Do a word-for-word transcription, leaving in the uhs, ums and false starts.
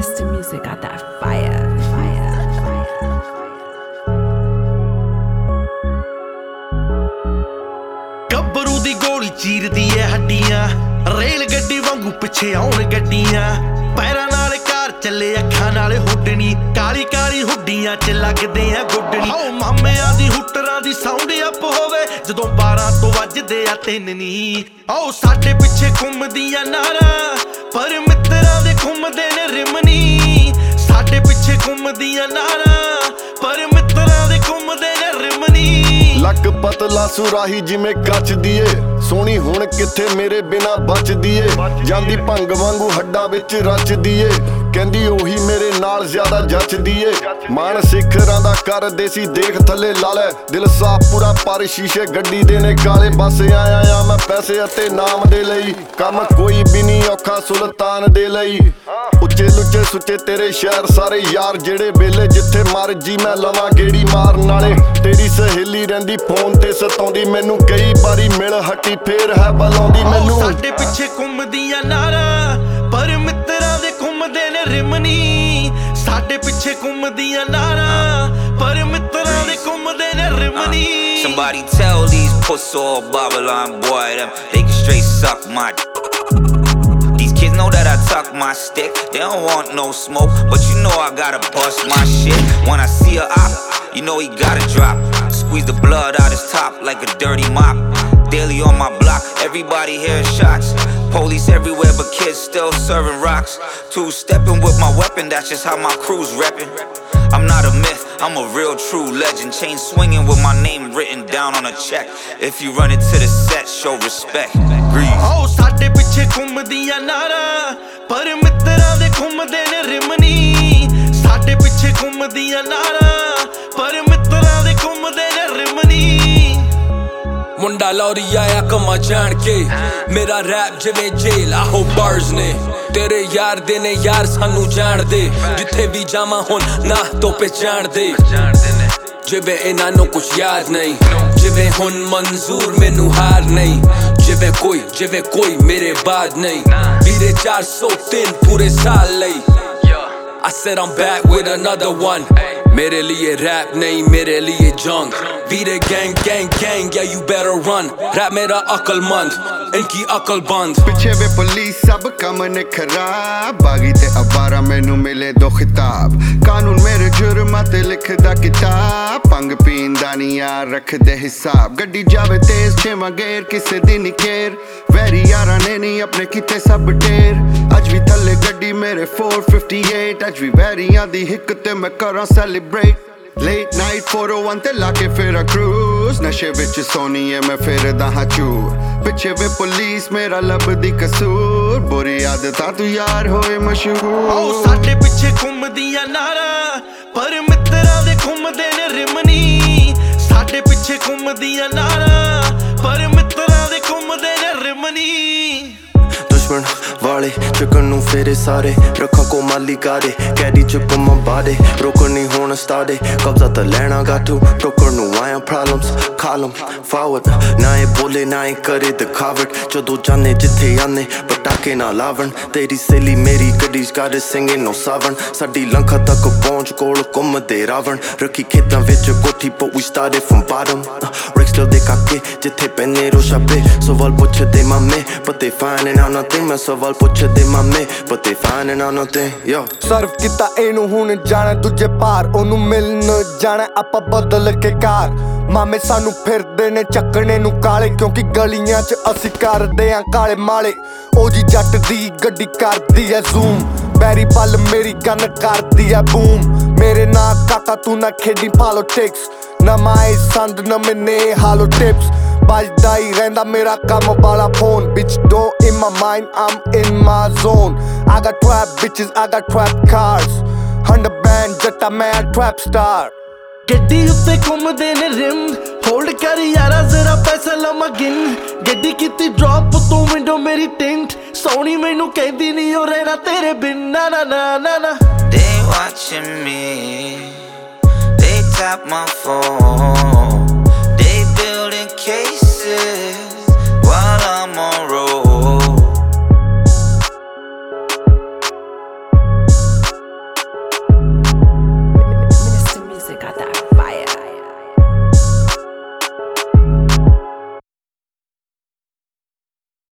Mister Music got that fire, fire, fire. ਗੱਭਰੂ ਦੀ ਗੋਲੀ ਚੀਰਦੀ ਐ ਹੱਡੀਆਂ, ਰੇਲ ਗੱਡੀ ਵਾਂਗੂ ਪਿੱਛੇ ਆਉਣ ਗੱਡੀਆਂ, ਪੈਰਾਂ ਨਾਲ ਕਾਰ ਚੱਲੇ ਅੱਖਾਂ ਨਾਲ ਹੁੱਡਣੀ, ਕਾਲੀ ਕਾਲੀ ਹੁੱਡੀਆਂ ਚ ਲੱਗਦੇ ਆ ਗੁੱਡਣੀ। ਓ ਮਾਮਿਆਂ ਦੀ ਹੁੱਟਰਾਂ ਦੀ ਸਾਊਂਡ ਅਪ ਹੋਵੇ ਜਦੋਂ ਬਾਰਾਂ ਤੋਂ ਵੱਜਦੇ ਆ ਤਿੰਨ ਨੀ। ਓ ਸਾਡੇ ਪਿੱਛੇ ਘੁੰਮਦੀਆਂ ਨਾਰਾਂ ਪਰ ਮਿੱਤਰਾਂ ਦੇ ਘੁੰਮਦੇ ਨੇ ਰਿਮਨੀ। ਸਾਡੇ ਪਿੱਛੇ ਘੁੰਮਦੀਆਂ ਨਾਰਾਂ ਪਰ ਮਿੱਤਰਾਂ ਦੇ ਘੁੰਮਦੇ ਨੇ ਰਿਮਨੀ। ਲੱਕ ਪਤਲਾ ਸੁਰਾਹੀ ਜਿਵੇਂ ਕੱਚ ਦੀਏ, ਸੋਹਣੀ ਹੁਣ ਕਿੱਥੇ ਮੇਰੇ ਬਿਨਾ ਬਚਦੀ ਏ। ਜਾਂਦੀ ਭੰਗ ਵਾਂਗੂ ਹੱਡਾਂ ਵਿੱਚ ਰਚਦੀ ਏ, ਕਹਿੰਦੀ ਉਹੀ ਮੇਰੇ ਨਾਲ ਜ਼ਿਆਦਾ ਜੱਚਦੀ ਏ। ਮਾਣ ਸਿਖਰਾਂ ਦਾ ਕਰਦੇ ਸੀ ਦੇਖ ਥੱਲੇ ਲਾ ਲੈ, ਦਿਲ ਸਾਫ ਪੂਰਾ ਪਰ ਸ਼ੀਸ਼ੇ ਗੱਡੀ ਦੇ ਨੇ ਕਾਲੇ। ਬਸ ਆਇਆ ਆ ਮੈਂ ਪੈਸੇ ਅਤੇ ਨਾਮ ਦੇ ਲਈ, ਕੰਮ ਕੋਈ ਵੀ ਨਹੀਂ ਔਖਾ ਸੁਲਤਾਨ ਦੇ ਲਈ। ਉੱਚੇ ਲੁੱਚੇ ਸੁੱਚੇ ਤੇਰੇ ਸ਼ਹਿਰ ਸਾਰੇ ਯਾਰ, ਜਿਹੜੇ ਵੇਲੇ ਜਿੱਥੇ ਮਰਜੀ ਮੈਂ ਲਵਾਂ ਗੇੜੀ ਮਾਰਨ ਵਾਲੇ। ਤੇਰੀ ਸਹੇਲੀ ਰਹਿੰਦੀ ਫੋਨ ਤੇ ਸਤਾਉਂਦੀ ਮੈਨੂੰ, ਕਈ ਵਾਰੀ ਮਿਲ ਹਟੀ ਫੇਰ ਹੈ ਬੁਲਾਉਂਦੀ ਮੈਨੂੰ। ਸਾਡੇ ਪਿੱਛੇ ਘੁੰਮਦੀਆਂ ਨਾਰਾਂ ਪਰ ਮਿੱਤਰਾਂ ਦੇ ਘੁੰਮਦੇ ਨੇ ਰਿਮਨੀ। ਸਾਡੇ ਪਿੱਛੇ ਘੁੰਮਦੀਆਂ ਨਾਰਾਂ ਪਰ ਮਿੱਤਰਾਂ ਦੇ ਘੁੰਮਦੇ ਨੇ ਰਿਮਨੀ। Somebody tell these puss all Babylon boy them they can straight suck my These kids know that I tuck my stick. They don't want no smoke, but you know I gotta bust my shit. When I see a op, you know he gotta drop. Squeeze the blood out his top like a dirty mop. Daily on my block, everybody hearing shots. Police everywhere, but kids still serving rocks. Two-stepping with my weapon, that's just how my crew's reppin'. I'm not a myth, I'm a real true legend. Chain swinging with my name written down on a check. If you run into the set, show respect. Breathe. Oh, ਸਾਡੇ ਪਿੱਛੇ ਘੁੰਮਦੀਆਂ ਨਾਰਾਂ ਪਰ ਮਿੱਤਰਾਂ ਦੇ ਘੁੰਮਦੇ ਨੇ ਰਿਮਨੀ। ਸਾਡੇ ਪਿੱਛੇ ਘੁੰਮਦੀਆਂ ਨਾਰਾਂ ਪਰ ਮਿੱਤਰਾਂ ਦੇ ਘੁੰਮਦੇ ਨੇ ਰਿਮਨੀ। ਮੁੰਡਾ ਲੌਰੀ ਆਇਆ ਕਮਾ ਜਾਣ ਕੇ, ਮੇਰਾ ਰੈਪ ਜਿਵੇਂ ਜੇਲ ਆਹੋ ਬਰਜ਼ ਨੇ। ਤੇਰੇ ਯਾਰ ਦੇ ਨੇ ਯਾਰ ਸਾਨੂੰ ਜਾਣਦੇ, ਜਿੱਥੇ ਵੀ ਜਾਵਾਂ ਹੁਣ ਨਾ ਤੋਂ ਪਹਿਚਾਣਦੇ। ਜਿਵੇਂ ਇਹਨਾਂ ਨੂੰ ਕੁਛ ਯਾਦ ਨਹੀਂ, ਜਿਵੇਂ ਹੁਣ ਮਨਜ਼ੂਰ ਮੈਨੂੰ ਹਾਰ ਨਹੀਂ। ਜਿਵੇਂ ਕੋਈ ਜਿਵੇਂ ਕੋਈ ਮੇਰੇ ਬਾਅਦ ਨਹੀਂ, ਵੀਰੇ ਚਾਰ ਸੌ ਤਿੰਨ ਪੂਰੇ ਸਾਲ ਲਈ। I said I'm back with another one. मेरे लिए rap नहीं मेरे लिए junk. Veere gang gang gang yeah you better run. Rap मेरा अक्लमंद इनकी अकल बंद। पिछे वे पुलिस सब कम ने खराब, बागी ते अबारा मैनू मिले दो खिताब। कानून मेरे जुर्मां ते लिखदा किताब, पंग पींदा नी यार रखदे हिसाब। गड्डी जावे तेज छेवां गेर किसे दी नी केयर, वैरी यारां ने नी अपने किते सब ढेर। अज भी थल्ले गड्डी मेरे four fifty-eight, अज भी वैरियां दी हिक ते मैं करां celebrate. Late night four oh one ते लाके फिर a cruise, नशे विच सोनीए मैं फिरदा हां चूर। पिछे वे पुलिस मेरा लभदी कसूर, बुरी आदतां तू यार होए मशहूर। ਓ ਸਾਡੇ ਪਿੱਛੇ ਘੁੰਮਦੀਆਂ ਨਾਰਾਂ ਪਰ ਮਿੱਤਰਾਂ ਦੇ ਘੁੰਮਦੇ ਨੇ ਰਿਮਨੀ। ਸਾਡੇ ਪਿੱਛੇ ਘੁੰਮਦੀਆਂ ਨਾਰਾਂ ਪਰ ਮਿੱਤਰਾਂ ਦੇ ਘੁੰਮਦੇ ਨੇ ਰਿਮਨੀ। दुश्मन वाले चुकन नू फेरे सारे, रखा को माली गारे, कैदी चुप मा बादे, रोकन नहीं होना स्टार्टे। कब्जा तो लेना गाठू, टोकन नू आया प्रॉब्लम्स, column forward। ना ये बोले ना ये करे दिखावट, जदों जाने जिथे आने पटाके ना लावन। तेरी सहेली मेरी गड्डी's got it singing no sovereign। साडी लंका तक पहुंच कोल घुमदे रावण, रखी खेतां विच कोठी but we started from bottom। Rick still दे काके जिथे पैने रोशा पे, सवाल पुछदे मामे but they finding out nothing। मैं सवाल पुछदे मामे but they finding out nothing। Yo ਸਰਵ ਕੀਤਾ ਇਹਨੂੰ ਹੁਣ ਜਾਣਾ ਦੂਜੇ ਪਾਰ, ਉਹਨੂੰ ਮਿਲਣ ਜਾਣਾ ਆਪਾਂ ਬਦਲ ਕੇ ਕਾਰ। ਮਾਮੇ ਸਾਨੂੰ ਫਿਰਦੇ ਨੇ ਚੱਕਣੇ ਨੂੰ ਕਾਲੇ, ਕਿਉਂਕਿ ਗਲੀਆਂ 'ਚ ਅਸੀਂ ਕਰਦੇ ਆਂ ਕਾਲੇ ਮਾਲੇ। ਉਹ ਜੀ ਜੱਟ ਦੀ ਗੱਡੀ ਕਰਦੀ ਐ ਜ਼ੂਮ, ਬੈਰੀ ਪਲ ਮੇਰੀ ਗਨ ਕਰਦੀ ਐ ਬੂਮ। ਮੇਰੇ ਨਾਲ ਕਾਕਾ ਤੂੰ ਨਾ ਖੇਡੀ ਪੋਲਿਟਿਕਸ, ਨਵਾਂ ਏ ਸੰਦ ਨਵੇਂ ਨੇ ਹਾਲੋ ਟਿਪਸ। ਵੱਜਦਾ ਹੀ ਰਹਿੰਦਾ ਮੇਰਾ ਕੰਮ ਵਾਲਾ phone, bitch don't in my mind I'm in my zone। I got trap bitches, I got trap cars, hundred band ਜੱਟਾ ਮੈਂ trap star। ਗੱਡੀ ਉੱਤੇ ਘੁੰਮਦੇ ਨੇ ਰਿਮ, ਹੋਲਡ ਕਰ ਯਾਰਾ ਜ਼ਰਾ ਪੈਸਾ ਲਵਾਂ ਗਿਣ। ਗੱਡੀ ਕੀਤੀ ਡ੍ਰੌਪ ਤੂੰ ਵਿੰਡੋ ਮੇਰੀ ਟਿੰਟ, ਸੋਹਣੀ ਮੈਨੂੰ ਕਹਿੰਦੀ ਨੀ ਉਹ ਰਹਿਣਾ ਤੇਰੇ ਬਿਨ। ਨਾ ਨਾ ਨਾ ਨਾ ਨਾ They watching me, they tap my phone,